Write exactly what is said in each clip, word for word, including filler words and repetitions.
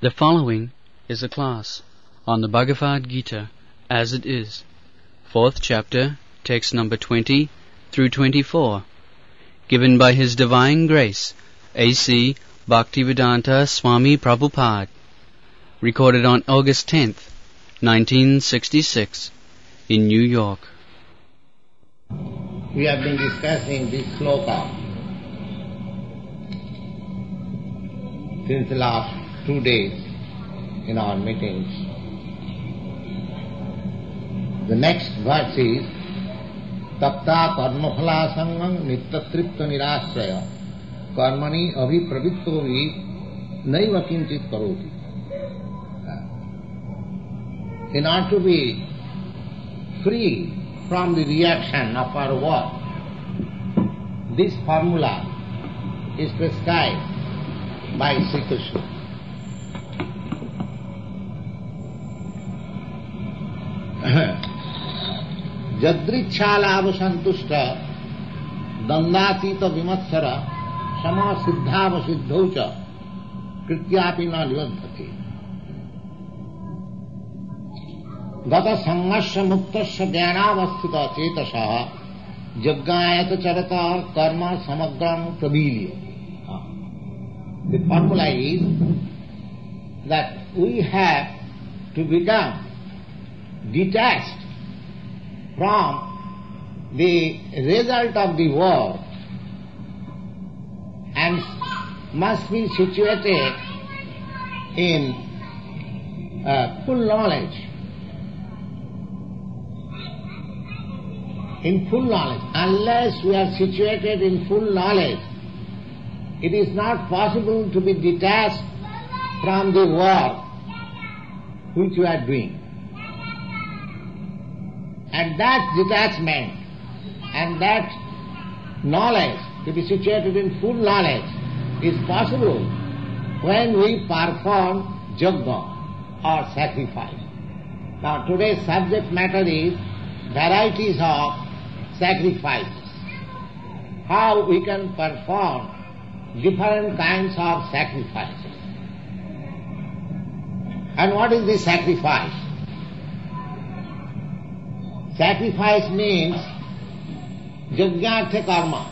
The following is a class on the Bhagavad Gita as it is, fourth chapter, text number twenty through twenty-four, given by His Divine Grace, A C Bhaktivedanta Swami Prabhupada, recorded on August tenth, nineteen sixty-six, in New York. We have been discussing this sloka since the last two days in our meetings. The next verse is Tapta karmaphala sangam nittatripta nirasraya karmani abhipravitto vi naiva kinchit karoti. In order to be free from the reaction of our work, this formula is prescribed by Sri Krishna. Jadrichālāva santushta dandatīta vimatsara sama siddhāva siddhauca krityāpi na nivadhati gata sangasya muktasya jnanavasthita cetasah yajñāyata charata karma samagram pravilya. The formula is that we have to become detached from the result of the work and must be situated in uh, full knowledge. In full knowledge. Unless we are situated in full knowledge, it is not possible to be detached from the work which we are doing. And that detachment and that knowledge, to be situated in full knowledge, is possible when we perform yajna or sacrifice. Now today's subject matter is varieties of sacrifices. How we can perform different kinds of sacrifices. And what is the sacrifice? Sacrifice means yajñārtha karma.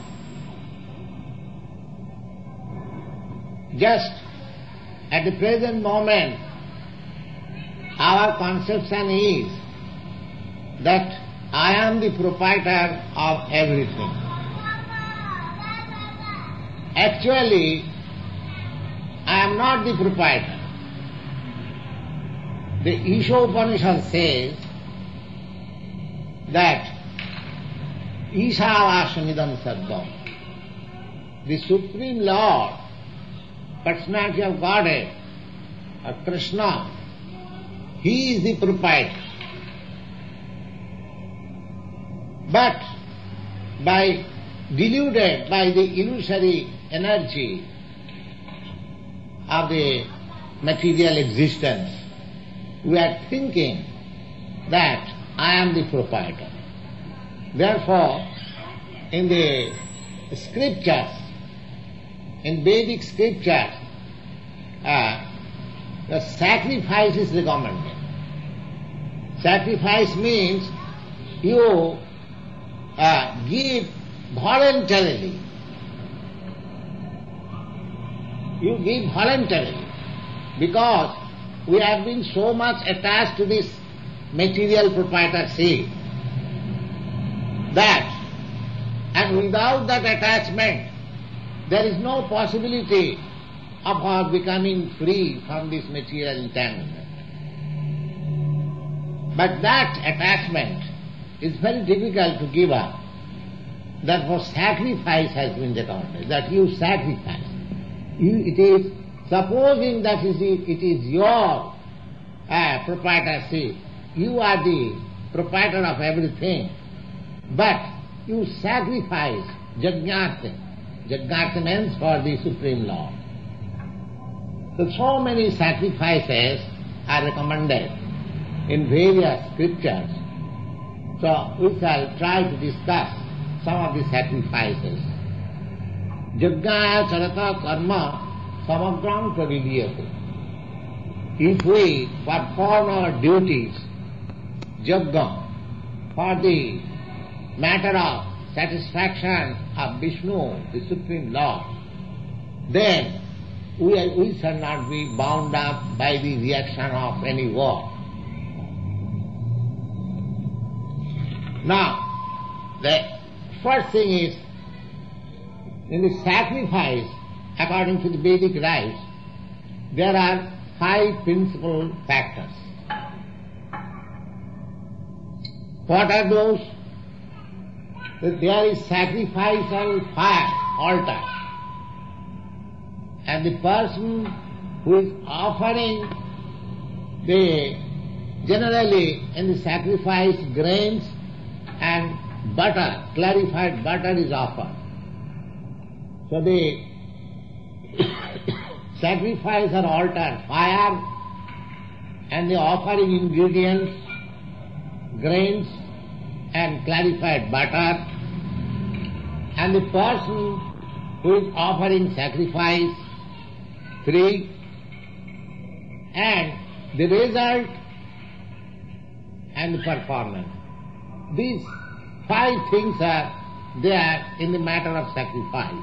Just at the present moment, our conception is that I am the proprietor of everything. Actually, I am not the proprietor. The Isha Upanishad says that Ishavāsamidam sarvam, the Supreme Lord, personality of Godhead, or Krishna, He is the proprietor. But by deluded by the illusory energy of the material existence, we are thinking that I am the proprietor. Therefore, in the scriptures, in Vedic scriptures, uh, the sacrifice is recommended. Sacrifice means you uh, give voluntarily. You give voluntarily because we have been so much attached to this material proprietorship that, and without that attachment, there is no possibility of our becoming free from this material entanglement. But that attachment is very difficult to give up. Therefore sacrifice has been recommended, that you sacrifice. You, it is, supposing that it is, it is your uh, proprietorship, you are the proprietor of everything, but you sacrifice yajñārtha. Yajñārtha means for the Supreme Lord. So, so many sacrifices are recommended in various scriptures. So we shall try to discuss some of the sacrifices. Yajñāya charata karma samagram praviliyate. if we perform our duties, yajna, for the matter of satisfaction of Vishnu, the Supreme Lord, then we, are, we shall not be bound up by the reaction of any war. Now, the first thing is, in the sacrifice, according to the Vedic rites, there are five principal factors. What are those? That there is sacrificial fire, altar, and the person who is offering the, generally in the sacrifice, grains and butter, clarified butter is offered. So the sacrifice or altar, fire, and the offering ingredients, grains and clarified butter, and the person who is offering sacrifice, three, and the result and the performance. These five things are there in the matter of sacrifice.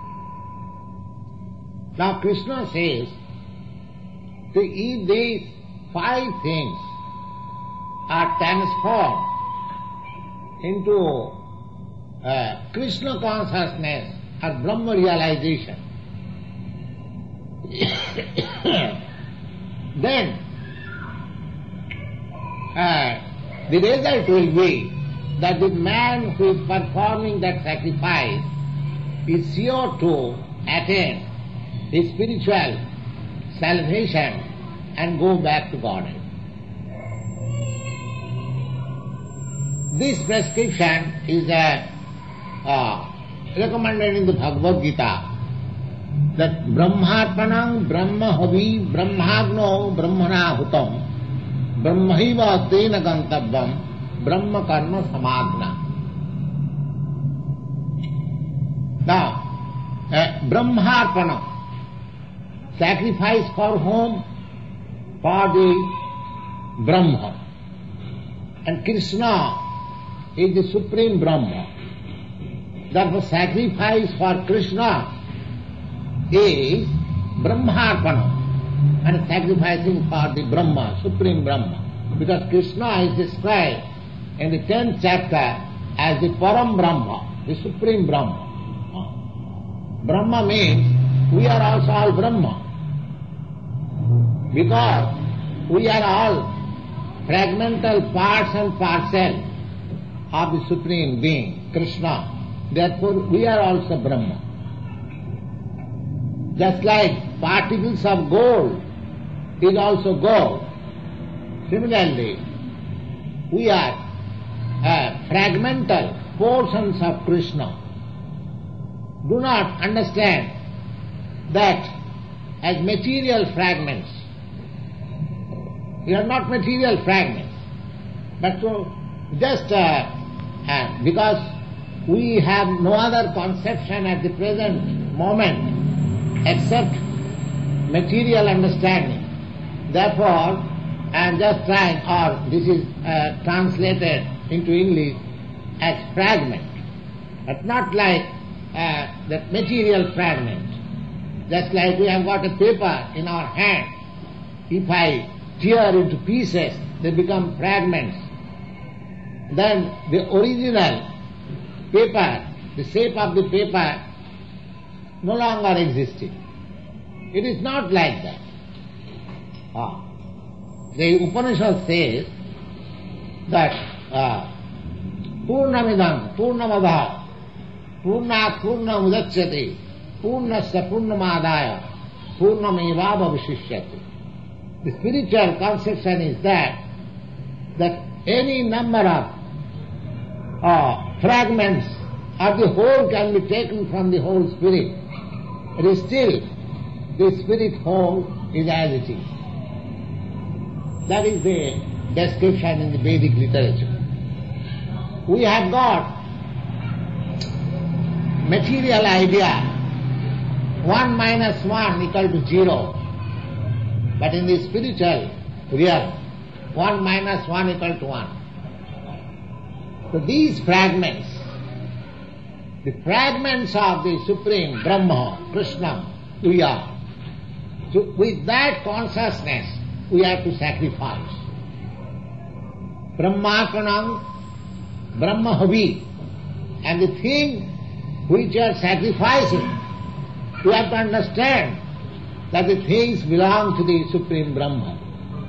Now Krishna says that if these five things are transformed into uh, Krishna consciousness or Brahma realization, then uh, the result will be that the man who is performing that sacrifice is sure to attain his spiritual salvation and go back to Godhead. This prescription is uh, uh, recommended in the Bhagavad Gita, that Brahmarpanam Brahma Havi Brahmagno Brahmana Hutam Brahmaiva Tena Gantabvam Brahma Karma Samagna. Now, uh, Brahmarpanam, sacrifice for whom? For the Brahma. And Krishna is the Supreme Brahma. Therefore sacrifice for Krishna is Brahmarpanam, and sacrificing for the Brahma, Supreme Brahma. Because Krishna is described in the tenth chapter as the Param Brahma, the Supreme Brahma. Brahma means we are also all Brahma. Because we are all fragmental parts and parcels of the Supreme Being, Krishna. Therefore we are also Brahma. Just like particles of gold is also gold, similarly we are uh, fragmental portions of Krishna. Do not understand that as material fragments. We are not material fragments, but so just uh, uh, because we have no other conception at the present moment except material understanding. Therefore, I am just trying, or this is uh, translated into English as fragment, but not like uh, that material fragment. Just like we have got a paper in our hand. If I tear into pieces, they become fragments. Then the original paper, the shape of the paper, no longer existing. It is not like that. Ah. The Upanishad says that uh, Purnamidam, Purnamada, Purnat Purnam Udachyati, Purnasya Purnamadaya, Purnamevava Vishishyati. The spiritual conception is that that any number of uh, fragments of the whole can be taken from the whole spirit. It is still the spirit whole is as it is. That is the description in the Vedic literature. We have got material idea, one minus one equal to zero. But in the spiritual realm, one minus one equal to one. So these fragments, the fragments of the Supreme Brahma, Krishna, we are. So with that consciousness, we have to sacrifice. Brahmapanam, Brahmahavi, and the thing which you are sacrificing, you have to understand that the things belong to the Supreme Brahma.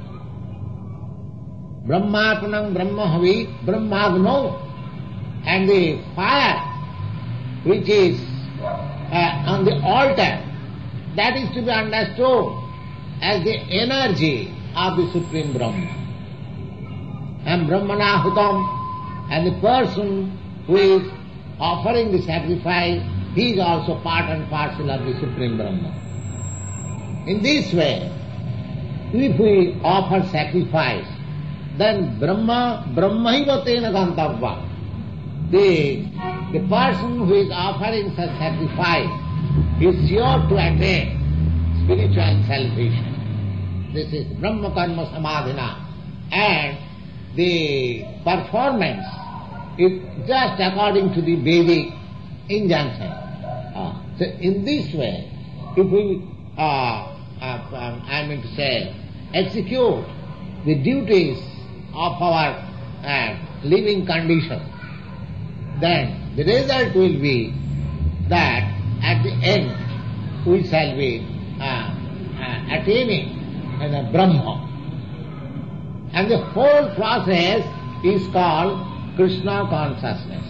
Brahmapanam, Brahmahavi, Brahmagno, and the fire which is uh, on the altar, that is to be understood as the energy of the Supreme Brahma. And Brahmanahutam, and the person who is offering the sacrifice, he is also part and parcel of the Supreme Brahma. In this way, if we offer sacrifice, then Brahma, Brahmaiva tena gantavva. The, the person who is offering such sacrifice is sure to attain spiritual salvation. This is Brahma Karma Samadhina. And the performance is just according to the Vedic injunction. Uh, so in this way, if we, uh, uh, um, I mean to say, execute the duties of our uh, living condition, then the result will be that at the end we shall be uh, uh, attaining uh, Brahma. And the whole process is called Krishna consciousness.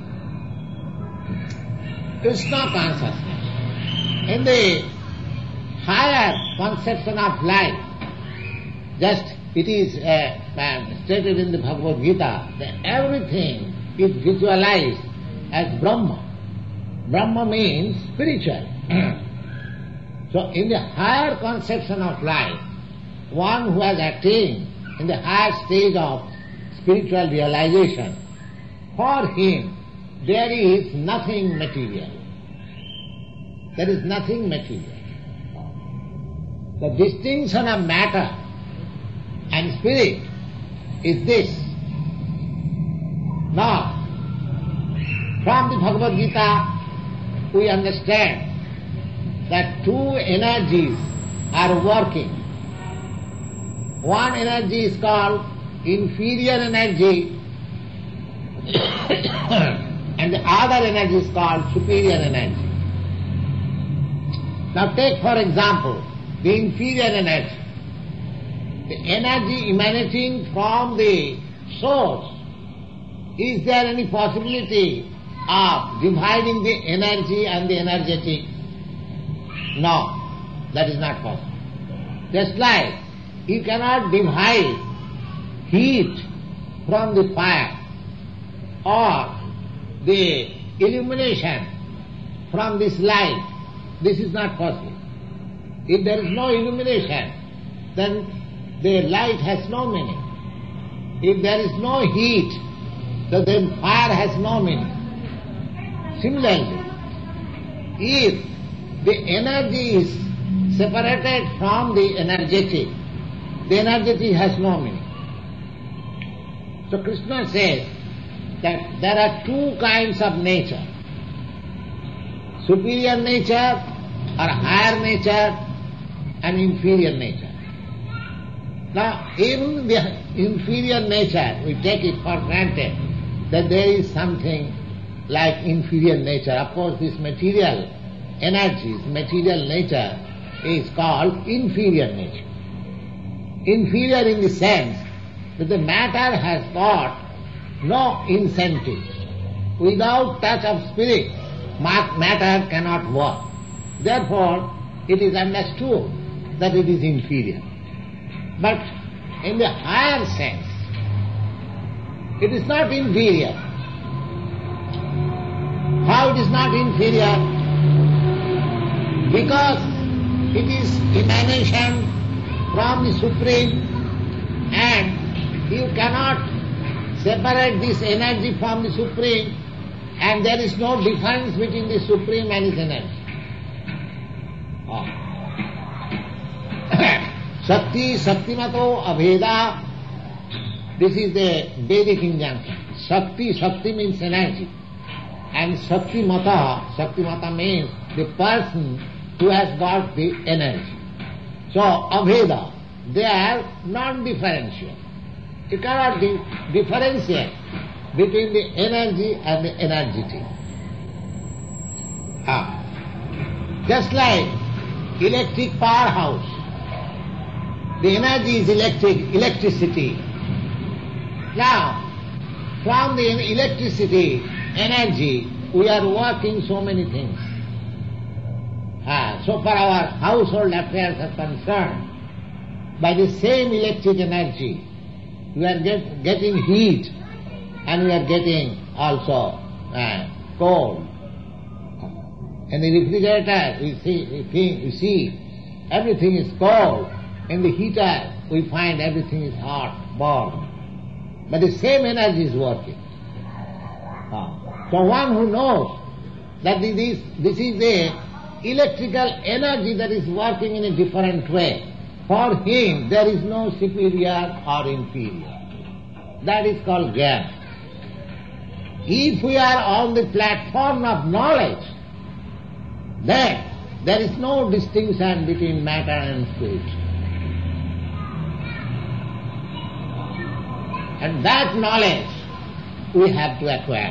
Krishna consciousness. In the higher conception of life, just it is uh, uh, stated in the Bhagavad Gita that everything is visualized as Brahma. Brahma means spiritual. So in the higher conception of life, one who has attained in the higher stage of spiritual realization, for him there is nothing material. There is nothing material. The distinction of matter and spirit is this. Now, from the Bhagavad Gita, we understand that two energies are working. One energy is called inferior energy and the other energy is called superior energy. Now take for example the inferior energy. The energy emanating from the source. Is there any possibility of dividing the energy and the energetic? No, that is not possible. Just like you cannot divide heat from the fire or the illumination from this light. This is not possible. If there is no illumination, then the light has no meaning. If there is no heat, so then fire has no meaning. Similarly, if the energy is separated from the energetic, the energetic has no meaning. So Krishna says that there are two kinds of nature. Superior nature or higher nature and inferior nature. Now, in the inferior nature, we take it for granted that there is something like inferior nature. Of course, this material energies, material nature is called inferior nature. Inferior in the sense that the matter has got no incentive. Without touch of spirit, matter cannot work. Therefore, it is understood that it is inferior. But in the higher sense, it is not inferior. How it is not inferior? Because it is emanation from the Supreme, and you cannot separate this energy from the Supreme, and there is no difference between the Supreme and his energy. Oh. Shakti, Shaktimato, Abheda. This is the Vedic injunction. Shakti, Shakti means energy. And Shaktimata, Shaktimata means the person who has got the energy. So, Abheda, they are non-differential. You cannot di- differentiate between the energy and the energety. Ah. Just like electric powerhouse, the energy is electric, electricity. Now, from the electricity, energy, we are working so many things. Ah, so far our household affairs are concerned, by the same electric energy, we are get, getting heat and we are getting also uh, cold. In the refrigerator, we see, we, think, we see everything is cold. In the heater, we find everything is hot, warm. But the same energy is working. Ah. So one who knows that this, this is the electrical energy that is working in a different way, for him there is no superior or inferior. That is called Jnana. If we are on the platform of knowledge, then there is no distinction between matter and spirit. And that knowledge we have to acquire.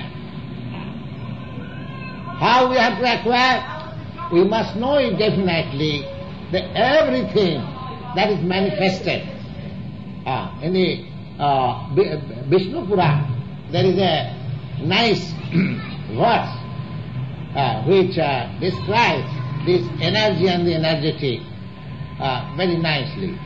How we have to acquire? We must know it definitely that everything that is manifested. Uh, in the uh, Vishnu Purana, there is a nice verse uh, which uh, describes this energy and the energetic uh, very nicely.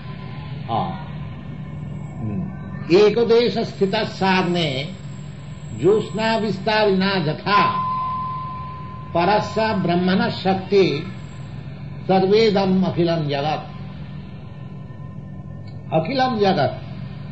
Ekadesh sthita sadne josna vistarina jatha parasya brahmana shakti sarvedam akhilam jagat. Akhilam jagat.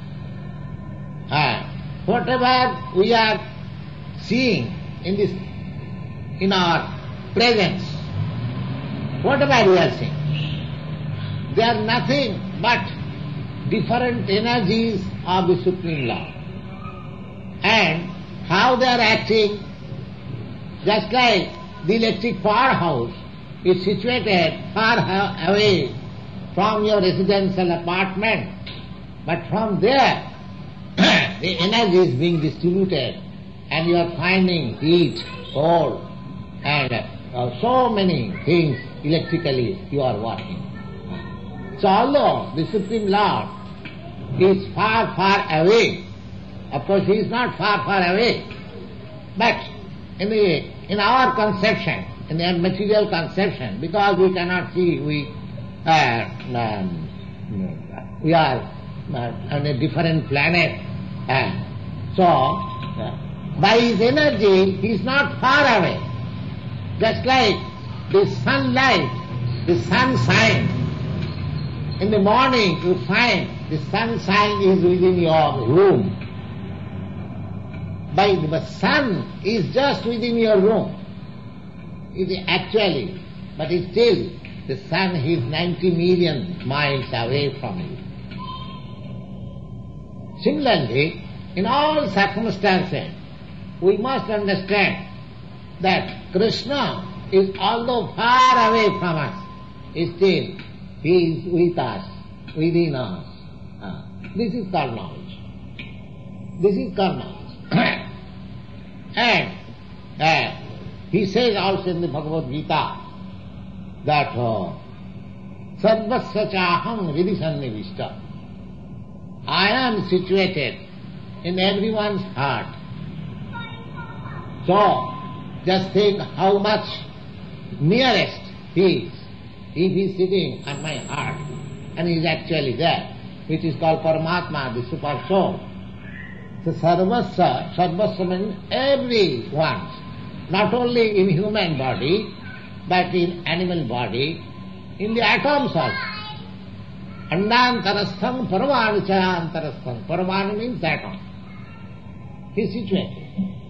Ah, whatever we are seeing in this, in our presence, whatever we are seeing, they are nothing but different energies of the Supreme Lord. And how they are acting, just like the electric powerhouse is situated far away from your residential apartment, but from there the energy is being distributed and you are finding heat, cold, and uh, so many things electrically you are working. So although the Supreme Lord is far, far away, of course he is not far, far away, but in the in our conception, in the material conception, because we cannot see, we uh, um, we are uh, on a different planet. Uh, so, uh, by his energy, he is not far away. Just like the sunlight, the sunshine. In the morning, you find the sunshine is within your room. By the sun is just within your room. It is actually, but still, the sun is ninety million miles away from you. Similarly, in all circumstances, we must understand that Krishna is, although far away from us, still he is with us, within us. Ah, this is called knowledge. This is called knowledge. And uh, he says also in the Bhagavad Gita that Sarvasya chaham hridhi sannivishta. I am situated in everyone's heart. So, just think how much nearest he is. If he is sitting on my heart, and he is actually there, which is called Paramatma, the Super Soul. So Sarvasya, Sarvasya means everyone's, not only in human body, but in animal body, in the atoms also. Andantarastham Paramanu cha antarastham. Paramanu means atom. He is situated.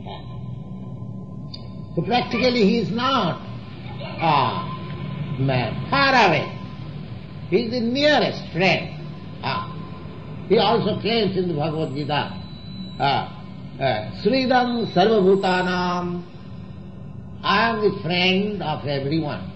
So practically he is not uh, far away. He is the nearest friend. Ah. He also claims in the Bhagavad Gita, uh, uh, Sridham Sarvabhutanam, I am the friend of everyone.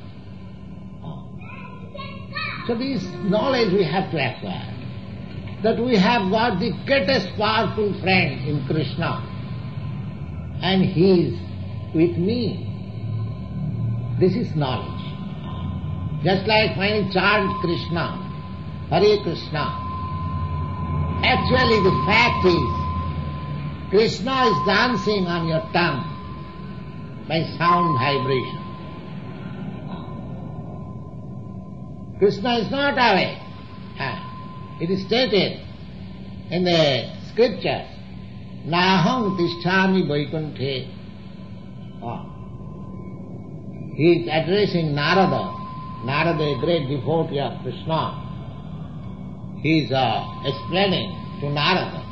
So this knowledge we have to acquire, that we have got the greatest powerful friend in Krishna, and he is with me. This is knowledge. Just like when you chant Krishna, Hare Krishna, actually the fact is, Krishna is dancing on your tongue by sound vibration. Krishna is not away. It is stated in the scriptures, Naham Tishtami Vaikunthe. He is addressing Narada. Narada, a great devotee of Krishna. He is uh, explaining to Narada,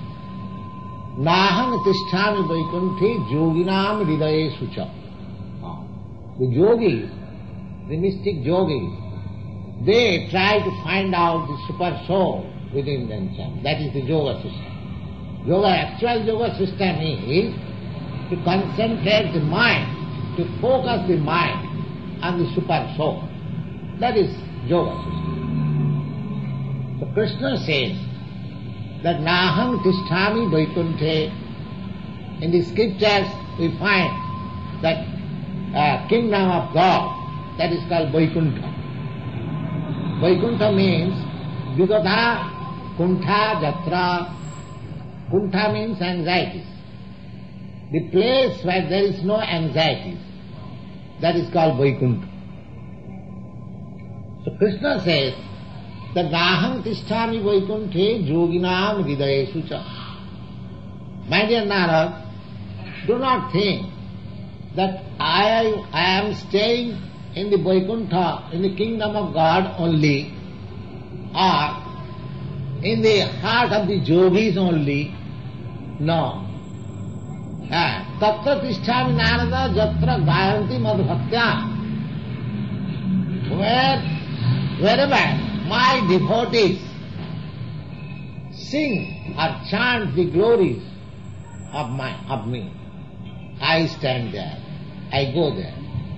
Naham Tishtami Vaikunthe Yoginam Hridaye Sucha. The yogis, the mystic yogis, they try to find out the super soul within themselves. That is the yoga system. Yoga, actual yoga system is to concentrate the mind, to focus the mind on the super soul. That is yoga system. So Krishna says that Naham Tishtami Vaikunthe. In the scriptures we find that uh, kingdom of God, that is called Vaikuntha. Vaikuntha means Vigatha, Kuntha, Jatra. Kuntha means anxieties. The place where there is no anxieties, that is called Vaikuntha. So Krishna says that Naham Tishtami Vaikunthe Yoginam Hridayesu Cha. My dear Narad, do not think that I, I am staying in the Vaikuntha, in the kingdom of God only, or in the heart of the yogis only. No. Tatra Tishtami Narada Jatra Gayanti Madhbhaktya. Where, wherever my devotees sing or chant the glories of my of me, I stand there, I go there.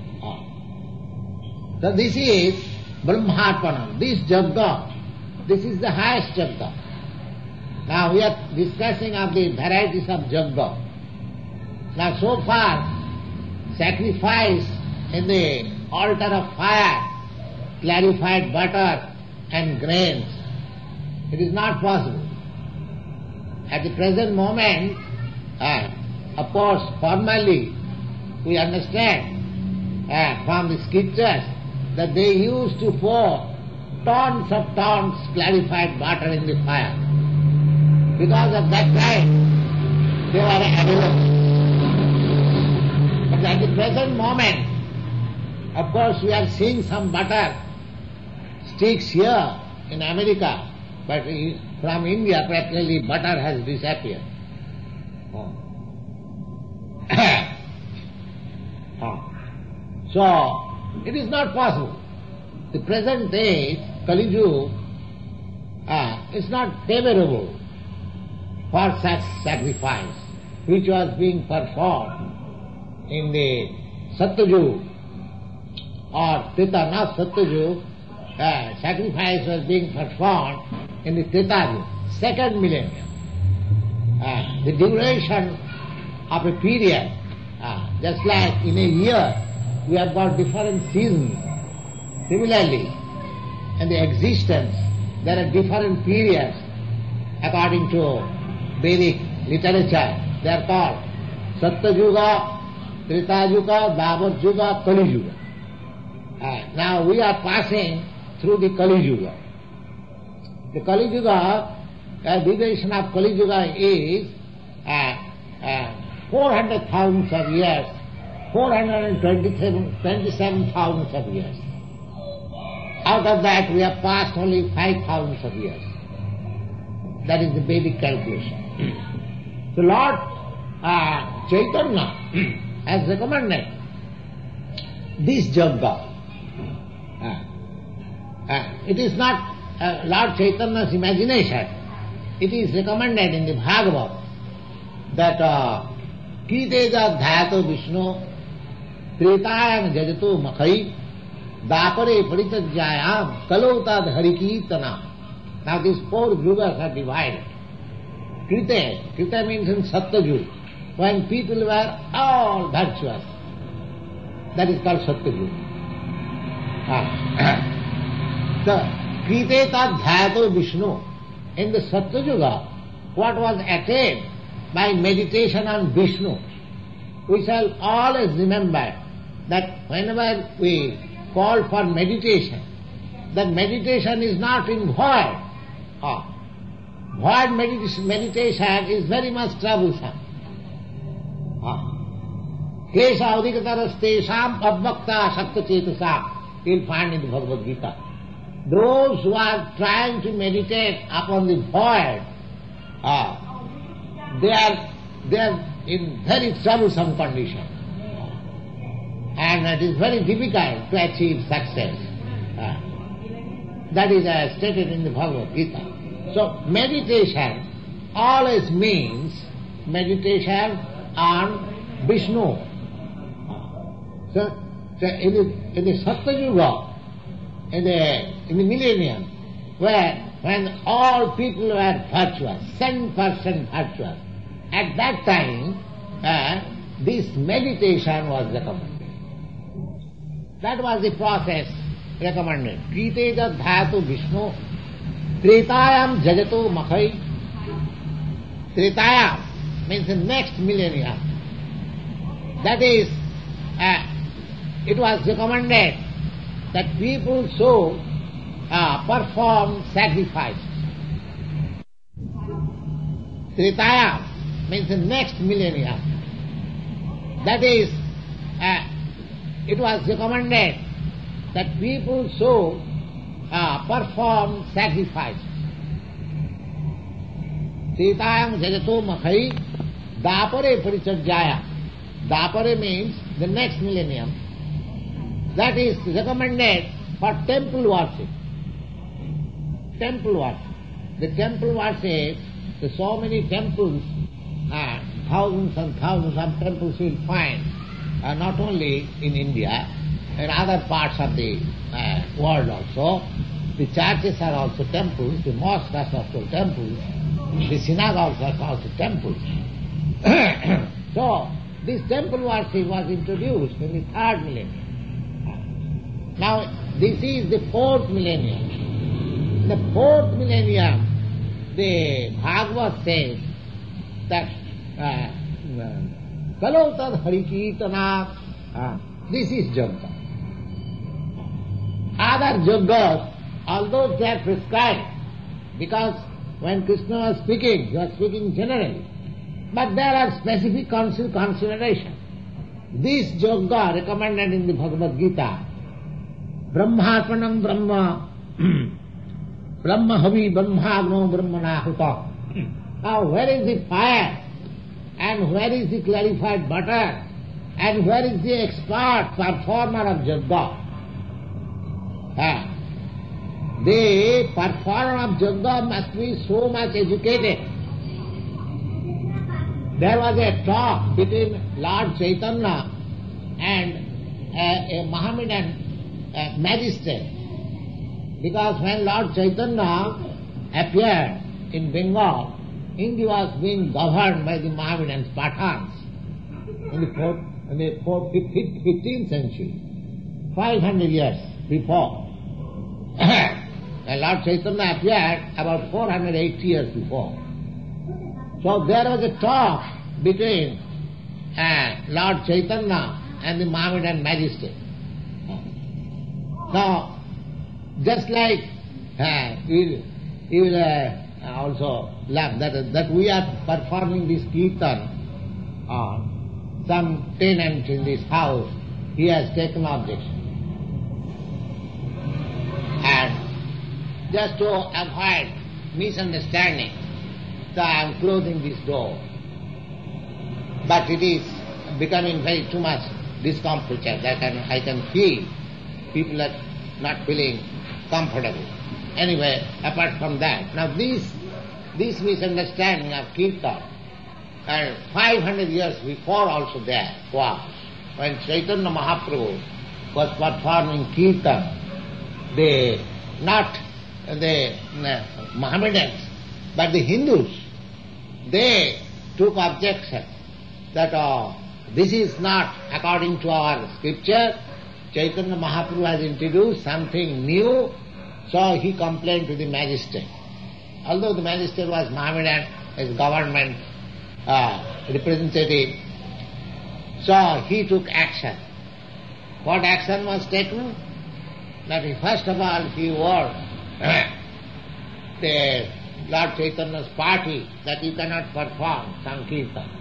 Oh. So this is Brahmarpanam, this Jagga, this is the highest Jagga. Now we are discussing of the varieties of Jagga. Now so far, sacrifice in the altar of fire, clarified butter and grains, it is not possible. At the present moment, uh, of course, formally, we understand uh, from the scriptures that they used to pour tons of tons clarified butter in the fire. Because of that time, they were available. But at the present moment, of course, we are seeing some butter sticks here in America, but from India practically butter has disappeared. Oh. Oh. So, it is not possible. The present day, Kali Yuga, uh, is not favorable for such sacrifice, which was being performed in the Satyayuga or Treta, not Satyayuga, uh, sacrifice was being performed in the Treta Yuga, second millennium. Uh, the duration of a period, uh, just like in a year we have got different seasons. Similarly, in the existence there are different periods according to Vedic literature. They are called Satyayuga, Treta Yuga, Dwapar Yuga, Kali Yuga. Uh, now we are passing through the Kali Yuga. The Kali Yuga, the duration of Kali Yuga is uh, uh, four hundred thousands of years, four hundred twenty-seven thousands of years. Out of that we have passed only five thousands of years. That is the Vedic calculation. So Lord uh, Chaitanya has recommended this Jagga. Uh, uh, it is not uh, Lord Chaitanya's imagination, it is recommended in the Bhagavad that Kiteja Dhyato Vishnu Tretayam Jajato Makhai Dapare Paritajayam Kalotad Harikirtana. Now these four yugas are divided. Krita, Krita means in Satyajug, when people were all virtuous. That is called Satyajug. Ah. So, Kriteta Dhyato Vishnu. In the Satyajug, what was attained by meditation on Vishnu, we shall always remember that whenever we call for meditation, that meditation is not in void. Oh. Void medita- meditation is very much troublesome. Klesha adhikatarastesham abhakta sakta chetasam, you'll find in the Bhagavad Gita. Those who are trying to meditate upon the void, uh, they are they are in very troublesome condition. And it is very difficult to achieve success. Uh, that is uh, stated in the Bhagavad Gita. So meditation always means meditation on Vishnu. So, so in the, in the Satyajug, in the, in the millennium, where when all people were virtuous, ten percent virtuous, at that time uh, this meditation was recommended. That was the process recommended. Kriteja Dhyato Vishnu Tretayam Jajato Makhai. Tretayam means the next millennium. That is, uh, it was recommended that people should uh, perform sacrifices. Tretayam means the next millennium. That is, uh, it was recommended that people should uh, perform sacrifices. Tretayam Jajato Makhai Dapare Parichajaya. Dapare means the next millennium. That is recommended for temple worship. Temple worship. The temple worship, the so many temples, uh, thousands and thousands of temples you will find, uh, not only in India, in other parts of the uh, world also. The churches are also temples, the mosques are also temples, the synagogues are also temples. So, this temple worship was introduced in the third millennium. Now, this is the fourth millennium. The fourth millennium, the Bhagavad says that Kalotad Harikirtana, uh, this is Yoga. Other yogas, although they are prescribed, because when Krishna was speaking, he was speaking generally, but there are specific considerations. This yoga recommended in the Bhagavad Gita, Brahmarpanam Brahma, Brahma Havi Brahmagno Brahmana Huta. Now where is the fire? And where is the clarified butter? And where is the expert performer of yoga? Ah. The performer of yoga must be so much educated. There was a talk between Lord Chaitanya and a, a Mohammedan uh, magistrate. Because when Lord Chaitanya appeared in Bengal, India was being governed by the Mohammedans, Pathans, in the, fourth, in the fourth, fifteenth century, five hundred years before. And Lord Chaitanya appeared about four hundred eighty years before. So there was a talk between uh, Lord Chaitanya and the Mohammedan magistrate. Now, just like uh, you, you will uh, also laugh that, that we are performing this kirtan on some tenant in this house, he has taken objection. And just to avoid misunderstanding, so I am closing this door. But it is becoming very too much discomfortable. That I can, I can feel people are not feeling comfortable. Anyway, apart from that, now this, this misunderstanding of Kirtan, and five hundred years before also there was, when Chaitanya Mahaprabhu was performing Kirtan, they, not the uh, Mohammedans, but the Hindus, they took objection that uh, this is not according to our scripture. Chaitanya Mahaprabhu has introduced something new, so he complained to the magistrate. Although the magistrate was Mohammedan, his government uh, representative, so he took action. What action was taken? That he, first of all, he warned the Lord Chaitanya's party that you cannot perform Sankirtan.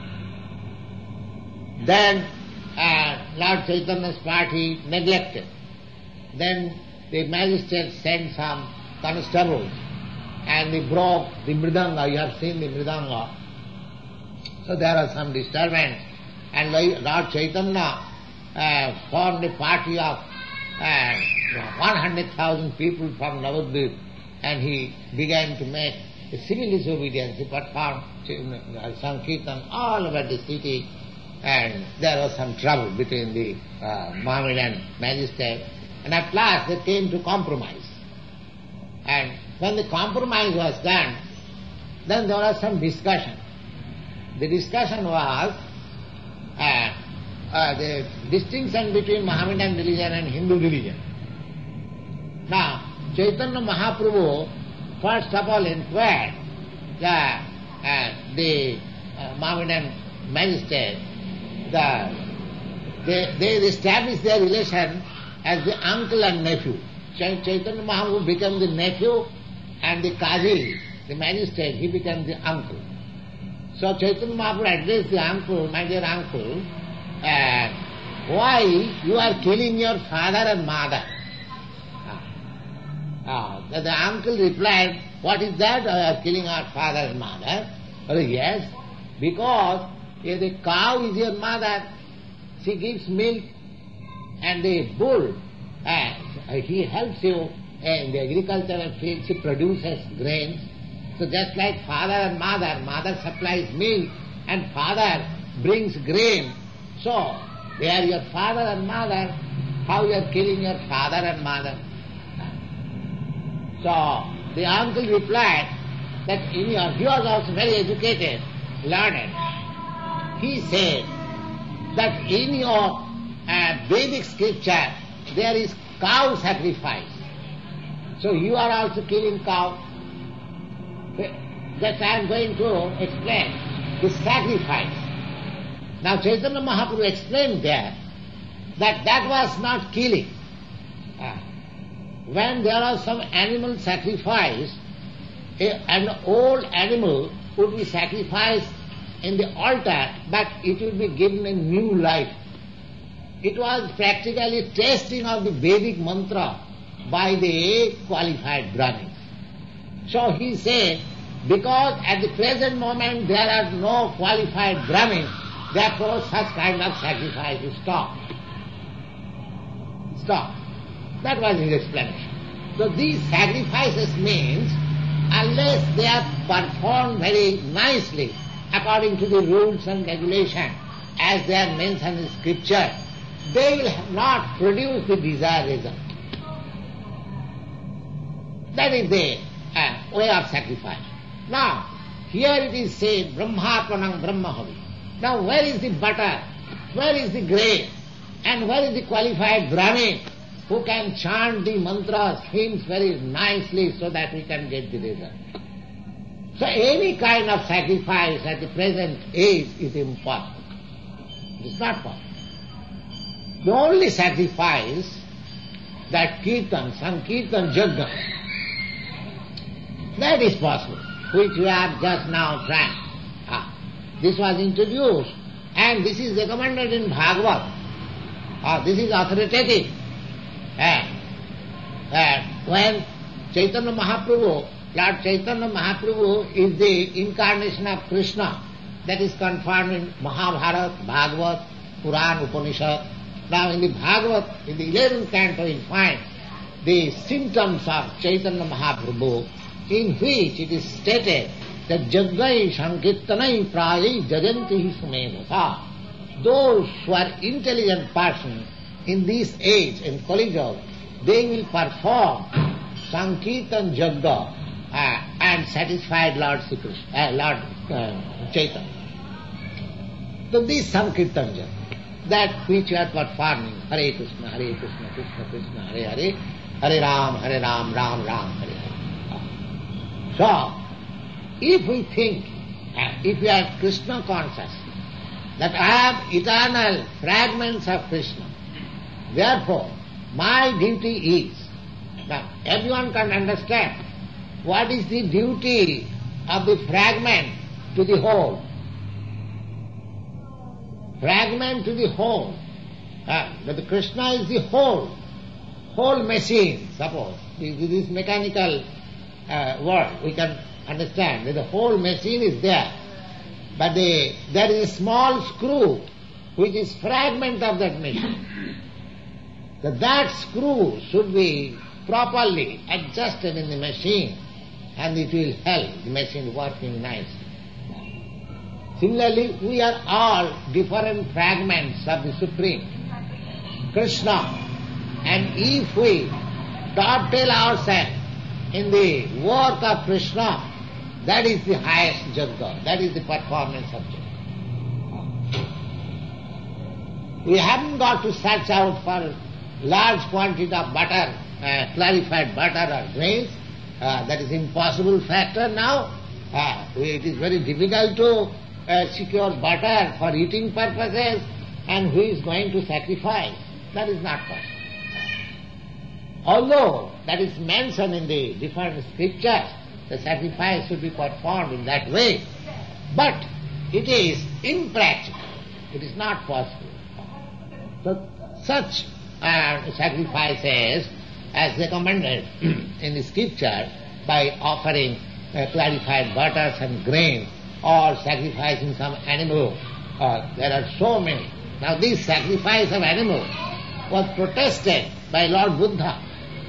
Then uh, Lord Chaitanya's party neglected. Then the magistrate sent some constables and they broke the mridanga. You have seen the mridanga. So there was some disturbance, and Lord Chaitanya uh, formed a party of uh, one hundred thousand people from Navadvip, and he began to make a civil disobedience. He performed Sankirtan all over the city, and there was some trouble between the uh, Mohammedan magistrate, and at last they came to compromise. And when the compromise was done, then there was some discussion. The discussion was uh, uh, the distinction between Mohammedan religion and Hindu religion. Now, Chaitanya Mahaprabhu first of all inquired the, uh, the uh, Mohammedan magistrate. The, they, they established their relation as the uncle and nephew. Chaitanya Mahaprabhu became the nephew, and the Qazi, the magistrate, he became the uncle. So Chaitanya Mahaprabhu addressed the uncle, my dear uncle, uh, why you are killing your father and mother? Uh, the, the uncle replied, what is that? You are killing our father and mother. Oh, yes, because if the cow is your mother, she gives milk, and the bull, uh, he helps you in the agricultural field, she produces grains. So just like father and mother, mother supplies milk and father brings grain. So they are your father and mother. How you are killing your father and mother? So the uncle replied that in your, he was also very educated, learned. He said that in your uh, Vedic scripture there is cow sacrifice. So you are also killing cow. That I am going to explain the sacrifice. Now Chaitanya Mahaprabhu explained there that that was not killing. Uh, when there was some animal sacrifice, a, an old animal would be sacrificed in the altar, but it would be given a new life. It was practically testing of the Vedic mantra by the qualified Brahmins. So he said, because at the present moment there are no qualified Brahmins, therefore such kind of sacrifice is stopped. Stop. That was his explanation. So these sacrifices means, unless they are performed very nicely according to the rules and regulations as they are mentioned in scripture, they will not produce the desired result. That is the uh, way of sacrifice. Now, here it is said, Brahmapanam Brahmahavi. Now, where is the butter? Where is the grain? And where is the qualified Brahmin who can chant the mantras, hymns very nicely so that we can get the result? So, any kind of sacrifice at the present age is impossible. It is not possible. The only sacrifice that Kirtan, Sankirtan Yajna, that is possible, which we have just now tried. Ah, this was introduced, and this is recommended in Bhagavad. Ah, this is authoritative. Ah, ah, when Chaitanya Mahaprabhu, Lord Chaitanya Mahaprabhu is the incarnation of Krishna, that is confirmed in Mahabharata, Bhagavad, Puran, Upanishad. Now in the Bhagavad, in the eleventh canto, you find the symptoms of Chaitanya Mahaprabhu, in which it is stated that Jaggai Sankirtanai Prayai Jajanti Sumevasa. Those who are intelligent persons in this age, in Kali Yuga, they will perform Sankirtan Jagga uh, and satisfy Lord Sri Krishna, uh, Lord uh, Chaitanya. So this Sankirtan Jagga, that which you are performing, Hare Krishna, Hare Krishna, Krishna Krishna, Hare Hare, Hare Ram, Hare Ram, Ram Ram, Hare Hare. So, if we think, if we are Krishna conscious, that I have eternal fragments of Krishna, therefore my duty is, now everyone can understand what is the duty of the fragment to the whole. Fragment to the whole. Uh, but Krishna is the whole, whole machine, suppose. This mechanical uh, world, we can understand that the whole machine is there. But the, there is a small screw which is fragment of that machine. So that screw should be properly adjusted in the machine and it will help the machine working nicely. Similarly, we are all different fragments of the Supreme, Krishna. And if we dovetail ourselves in the work of Krishna, that is the highest Jagga, that is the performance of Jagga. We haven't got to search out for large quantity of butter, uh, clarified butter or grains. Uh, that is impossible factor now. Uh, it is very difficult to uh, secure butter for eating purposes, and who is going to sacrifice? That is not possible. Although that is mentioned in the different scriptures, the sacrifice should be performed in that way, but it is impractical. It is not possible. So such uh, sacrifices as recommended in the scripture by offering uh, clarified butters and grain or sacrificing some animal, uh, there are so many. Now this sacrifice of animal was protested by Lord Buddha.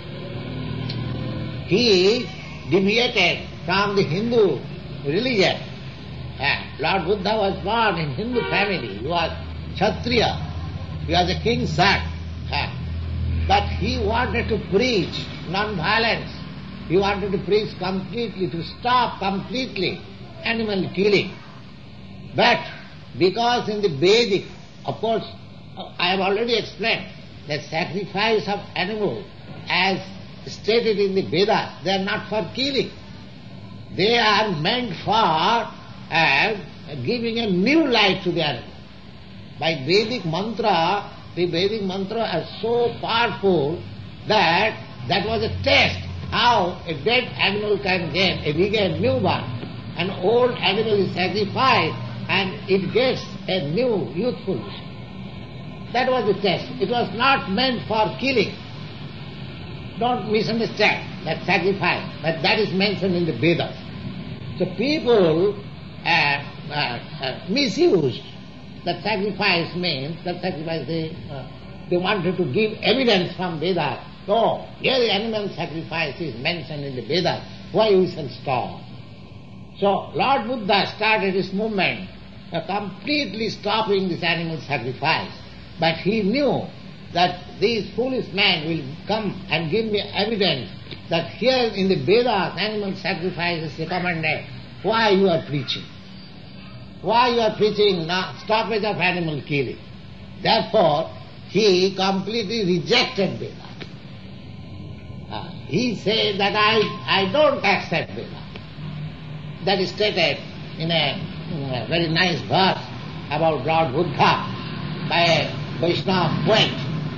He deviated from the Hindu religion. Uh, Lord Buddha was born in Hindu family. He was Kshatriya. He was a king's son. Uh, but he wanted to preach non-violence. He wanted to preach completely, to stop completely animal killing. But because in the Vedic, of course, I have already explained that sacrifice of animal as stated in the Vedas, they are not for killing. They are meant for uh, giving a new life to the animal. By Vedic mantra, the Vedic mantra are so powerful that that was a test how a dead animal can get a regain new one. An old animal is sacrificed and it gets a new youthfulness. That was the test. It was not meant for killing. Don't misunderstand that sacrifice, but that is mentioned in the Vedas. So people uh, uh, uh, misused that sacrifice means, that sacrifice they, uh, they wanted to give evidence from Vedas. So, here the animal sacrifice is mentioned in the Vedas. Why we shall stop? So, Lord Buddha started his movement, uh, completely stopping this animal sacrifice. But he knew that this foolish man will come and give me evidence that here in the Vedas animal sacrifice is recommended. Why you are preaching? Why you are preaching not stoppage of animal killing? Therefore, he completely rejected Vedas. Uh, he said that I, I don't accept Vedas. That is stated in a, in a very nice verse about Lord Buddha by a Vaishnava poet.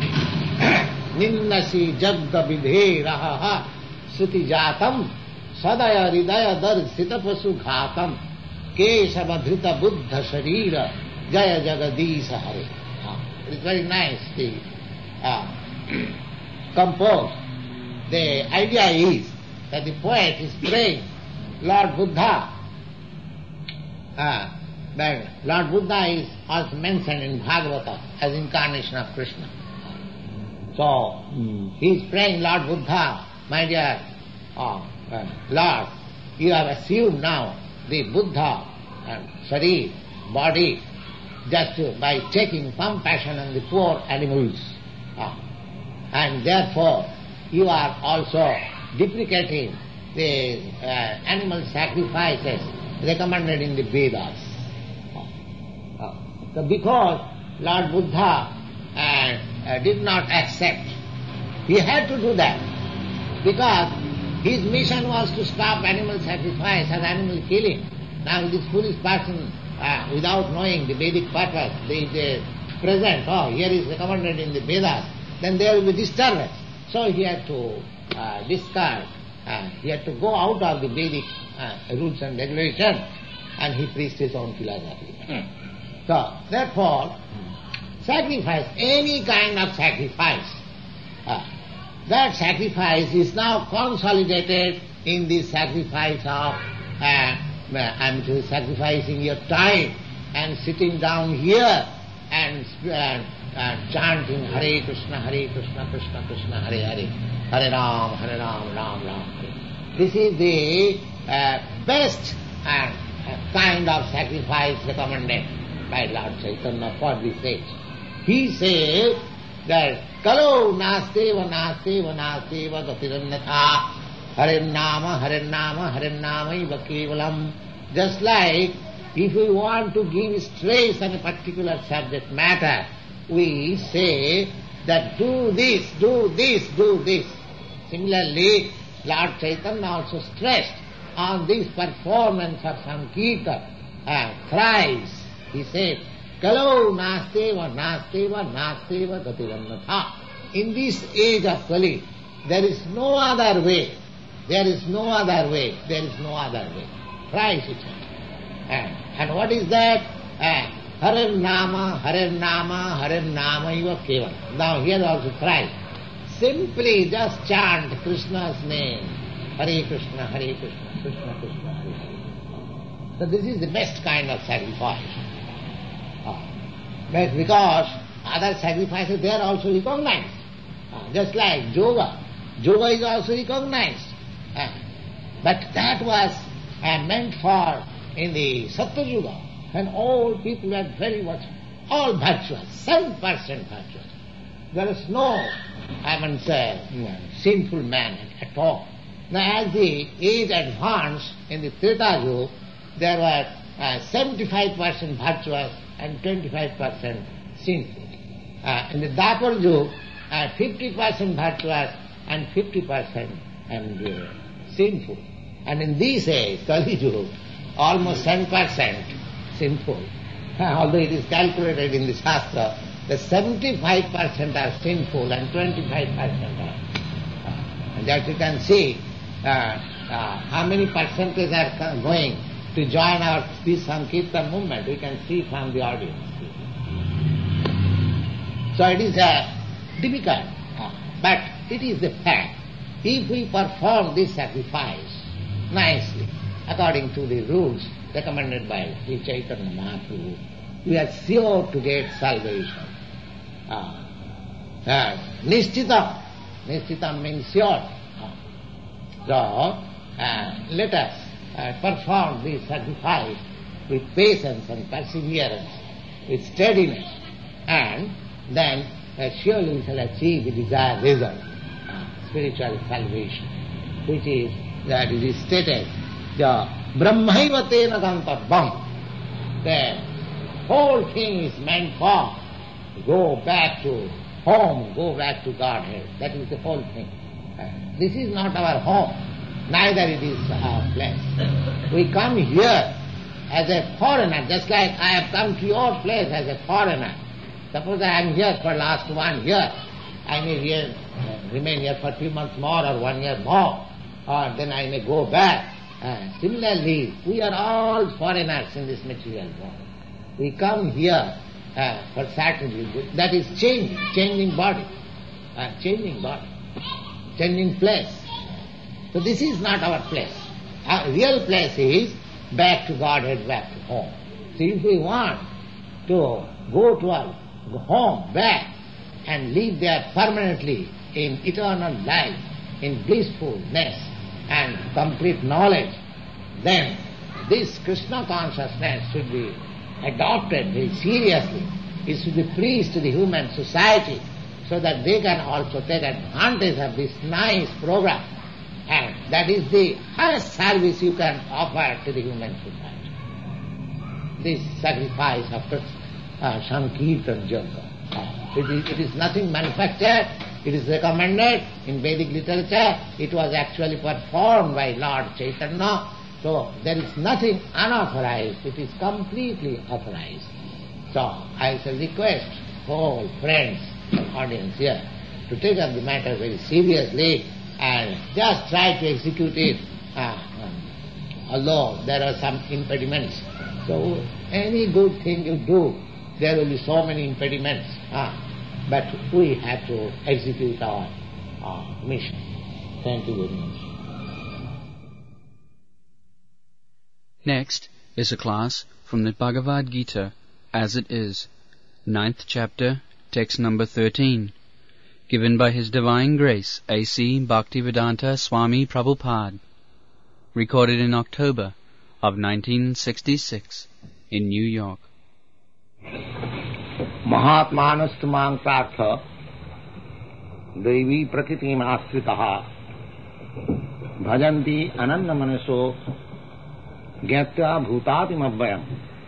Ninnasi jagga vidhe raha suti jatam sadaya ridaya darsita pasu ghatam kesavadhrita buddha sharira jaya jagadisa hare. It's very nicely uh, composed. The idea is that the poet is praying Lord Buddha. Uh, but Lord Buddha is also mentioned in Bhagavata as incarnation of Krishna. So So, mm, he is praying, Lord Buddha, my dear uh, uh, Lord, you have assumed now the Buddha and Sharir, body, just uh, by taking compassion on the poor animals. Uh, and therefore, you are also deprecating the uh, animal sacrifices recommended in the Vedas. Uh, uh, so because Lord Buddha uh, uh, did not accept, he had to do that, because his mission was to stop animal sacrifice and animal killing. Now this foolish person, uh, without knowing the Vedic purpose, they, they present, oh, here is recommended in the Vedas, then there will be disturbance. So he had to uh, discard, uh, he had to go out of the Vedic uh, rules and regulations, and he preached his own philosophy. Mm. So, therefore, sacrifice, any kind of sacrifice, uh, that sacrifice is now consolidated in the sacrifice of, uh, I'm sacrificing your time and sitting down here and uh, uh, chanting Hare Krishna, Hare Krishna, Krishna Krishna, Hare Hare, Hare Ram, Hare Ram, Ram Ram, Hare. This is the uh, best uh, kind of sacrifice recommended by Lord Chaitanya for this age. He says that Kalo nasteva nasteva nasteva gatirannatha Hare Nama Hare Nama Hare Nama iva kevalam. Just like if we want to give stress on a particular subject matter, we say that do this, do this, do this. Similarly, Lord Chaitanya also stressed on this performance of Sankirtan, uh, thrice. He said, Kalo nasteva nasteva nasteva gatirannatha. In this age of Kali, there is no other way. There is no other way. There is no other way. Thrice it said. And, and what is that? Uh, Hare Nama, Hare Nama, Hare Nama iva kevalam. Now here also thrice. Simply just chant Krishna's name. Hare Krishna, Hare Krishna, Krishna Krishna, Hare Hare. So this is the best kind of sacrifice. Uh, but because other sacrifices, they are also recognized. Uh, just like yoga. Yoga is also recognized. Uh, but that was uh, meant for in the Satya Yuga, when all people were very much, all virtuous, seven percent virtuous. There is no, I mean, say, sinful man at all. Now as the age advanced in the Treta Yuga, there were uh, seventy-five percent virtuous and twenty-five percent sinful. Uh, in the Dwapar Yuga, uh, fifty percent virtuous and fifty percent and uh, sinful. And in this age, Kali Yuga, almost ten percent sinful. Uh, although it is calculated in the Shastra that seventy-five percent are sinful and twenty-five percent are. Uh, and that you can see uh, uh, how many percentage are going to join our this Sankirtan movement. We can see from the audience. So it is uh, difficult, uh, but it is the fact. If we perform this sacrifice nicely, according to the rules recommended by Sri Chaitanya Mahaprabhu, we are sure to get salvation. Uh, uh, Nishchitam. Nishchitam means sure. Uh, so, uh, let us uh, perform this sacrifice with patience and perseverance, with steadiness, and then uh, surely we shall achieve the desired result, uh, spiritual salvation, which is that it is stated, the Brahmaiva tena gantabham. The whole thing is meant for go back to home, go back to Godhead. That is the whole thing. Uh, this is not our home, neither it is our place. We come here as a foreigner, just like I have come to your place as a foreigner. Suppose I am here for last one year, I may here, uh, remain here for a few months more or one year more, or then I may go back. Uh, similarly, we are all foreigners in this material world. We come here uh, for certainly, that is changing, changing body, uh, changing body, changing place. So this is not our place. Our real place is back to Godhead, back to home. So if we want to go to our home, back, and live there permanently in eternal life, in blissfulness and complete knowledge, then this Krishna consciousness should be adopted very seriously. It should be preached to the human society so that they can also take advantage of this nice program. And that is the highest service you can offer to the human society. This sacrifice of uh, Sankirtan Yoga. It is, it is nothing manufactured, it is recommended in Vedic literature. It was actually performed by Lord Chaitanya. So there is nothing unauthorized, it is completely authorized. So I shall request all friends and audience here to take up the matter very seriously and just try to execute it, uh, um, although there are some impediments. So any good thing you do, there will be so many impediments, uh, but we have to execute our, our mission. Thank you very much. Next is a class from the Bhagavad Gita, as it is, ninth chapter, text number thirteen, given by His Divine Grace A C Bhaktivedanta Swami Prabhupada, recorded in October of nineteen sixty-six in New York. Mahatmanastamang prartha devi prakritim asritaha bhajanti ananda manaso gyatya bhutatim abhyam.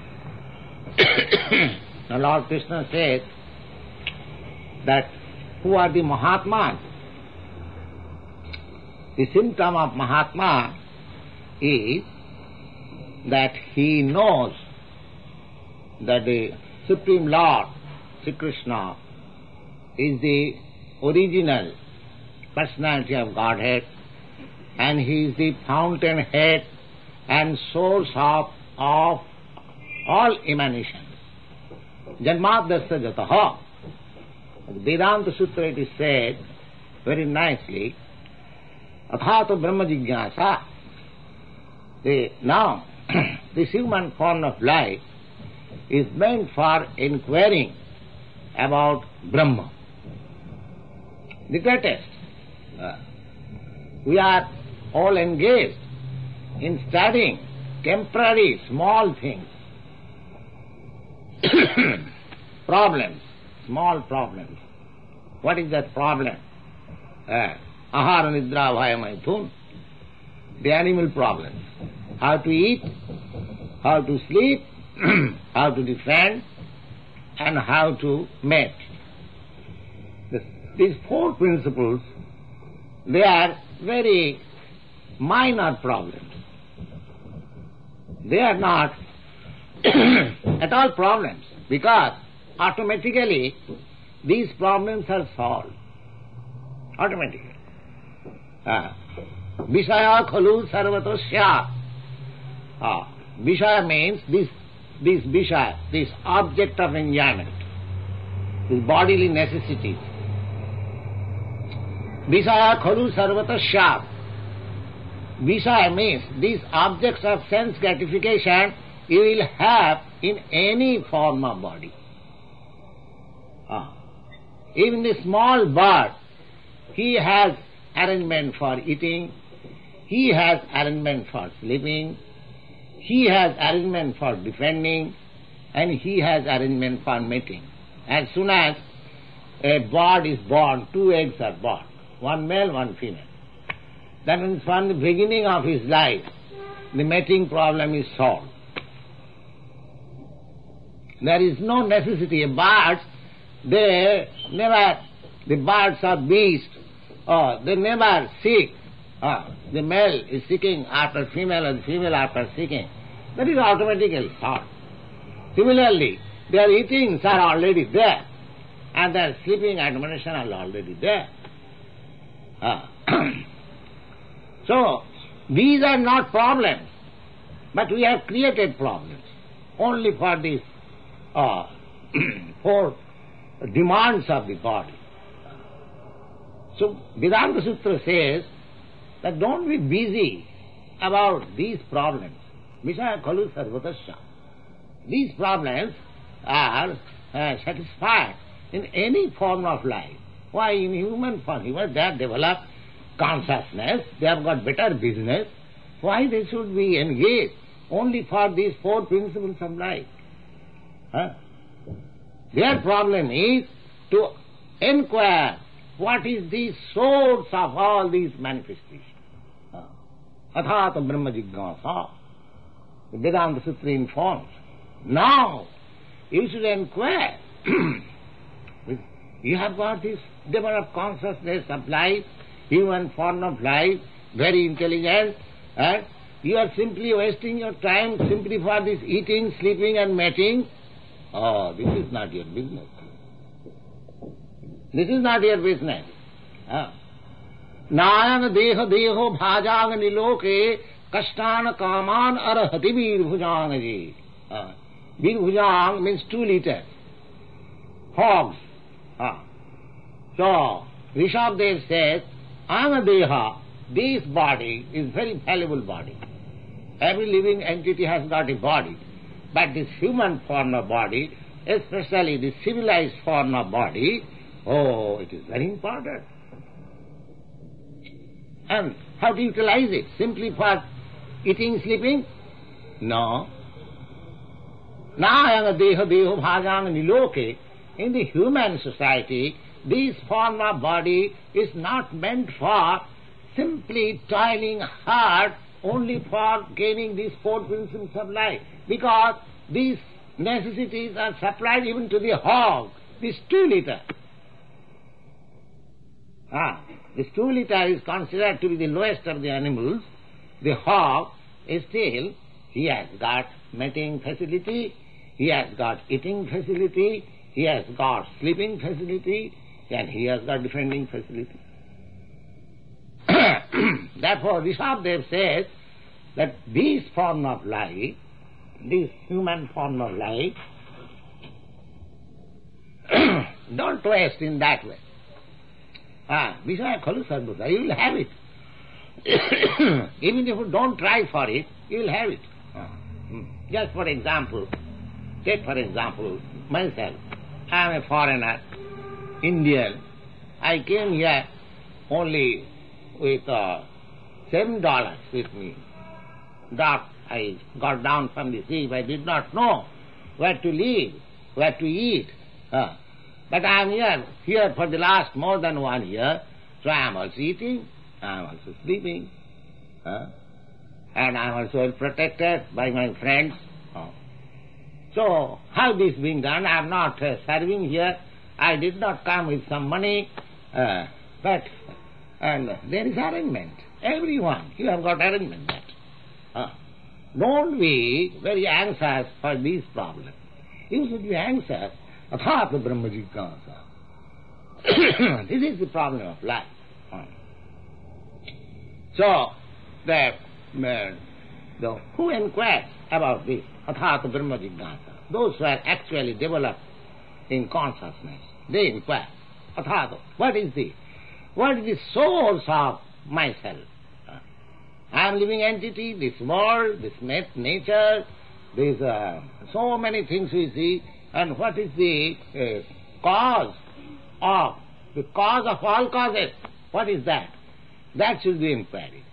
Now Lord Krishna says that who are the Mahatmas? The symptom of Mahatma is that he knows that the Supreme Lord, Sri Krishna, is the original personality of Godhead, and he is the fountainhead and source of, of all emanations. Janmadasya jataha. The Vedanta Sutra it is said very nicely, Athato Brahma Jigyasa. The, now, this human form of life is meant for inquiring about Brahma, the greatest. Uh, we are all engaged in studying temporary small things, problems, small problems. What is that problem? Uh, Ahara Nidra Bhaya Maithun, the animal problems. How to eat, how to sleep, how to defend, and how to mate. This, these four principles, they are very minor problems. They are not at all problems, because automatically these problems are solved. Automatically. Ah. Vishaya khalu sarvatosya. Ah. Vishaya means this, this Vishaya, this object of enjoyment, this bodily necessities. Vishaya khalu sarvatosya. Vishaya means these objects of sense gratification you will have in any form of body. Ah. Even the small bird, he has arrangement for eating, he has arrangement for sleeping, he has arrangement for defending, and he has arrangement for mating. As soon as a bird is born, two eggs are born, one male, one female. That means from the beginning of his life, the mating problem is solved. There is no necessity. Birds, they never, the birds or beasts, oh, they never seek. Oh, the male is seeking after female and the female after seeking. That is automatically solved. Similarly, their eatings are already there, and their sleeping admonition are already there. Ah. So, these are not problems, but we have created problems only for these uh, four demands of the body. So, Vedanta Sutra says that don't be busy about these problems. Vishaya khalu sarvatasya. These problems are uh, satisfied in any form of life. Why in human form? They have developed consciousness, they have got better business. Why they should be engaged only for these four principles of life? Huh? Their problem is to inquire what is the source of all these manifestations. Athata Brahma Jignasa, the Vedanta Sutra informs. Now, you should inquire. You have got this developed consciousness of life, human form of life, very intelligent, and you are simply wasting your time simply for this eating, sleeping and mating. Oh, this is not your business. This is not your business. Nayana deha deho bhajang niloke kashtan kaman arahati virbhujang ji. Virbhujang means two liters. Hogs. So, Rishabdev says, Ana deha, this body is very valuable body. Every living entity has got a body. But this human form of body, especially the civilized form of body, oh, it is very important. And how to utilize it? Simply for eating, sleeping? No. Nayana deha deho bhajang niloke. In the human society, this form of body is not meant for simply toiling hard only for gaining these four principles of life. Because these necessities are supplied even to the hog, this two liter. Ah, this two liter is considered to be the lowest of the animals. The hog is still, he has got mating facility, he has got eating facility, he has got sleeping facility, and he has got defending facility. Therefore, Rishabdev says that this form of life, this human form of life, don't waste in that way. Ah, Vishaya Khalu Sarvada, you will have it. Even if you don't try for it, you will have it. Ah. Just for example, take for example myself. I am a foreigner, Indian. I came here only with uh, seven dollars with me. That I got down from the sea. I did not know where to live, where to eat. Uh, but I am here, here for the last more than one year. So I am also eating, I am also sleeping. Uh, and I am also well protected by my friends. Uh, so how this being done? I am not uh, serving here. I did not come with some money. Uh, but and there is arrangement. Everyone, you have got arrangement that. Uh, don't be very anxious for these problems. You should be anxious. Athata Brahma Jignasa. This is the problem of life. Uh. So, the, uh, the who inquires about this? Athata Brahma Jignasa. Those who are actually developed in consciousness, they inquire. Athata, what is the, what is the source of myself? I am living entity, this world, this nature, these uh, so many things we see, and what is the uh, cause of, the cause of all causes? What is that? That should be inquiry.